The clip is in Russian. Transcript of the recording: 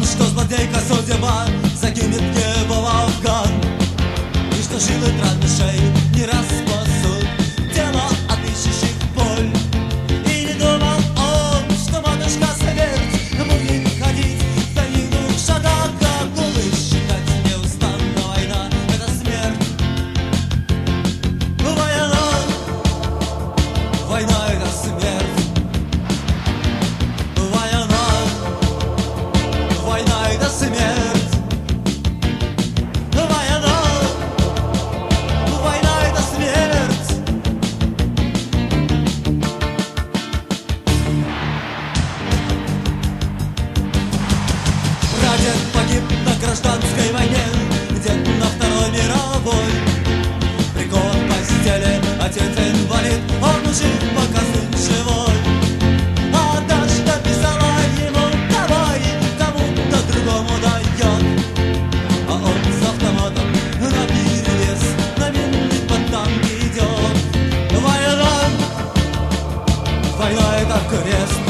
что злодейка судьба закинет его в Афган, и что жилы траншей не раз спасут тело от ищущих боль. И не думал он, что матушка смерть будет ходить в тайных шагах, как губы считать неустанно. Война — это смерть. Война — это смерть. Война — это смерть. Война — это смерть. Прадед погиб на гражданской войне, дед на Второй мировой. Прикован к постели, отец инвалид, он жив, пока сын живой. А дочь написала ему: давай, кому-то другому дает. А он с автоматом наперевес на минный под танки идет. Война — это крест.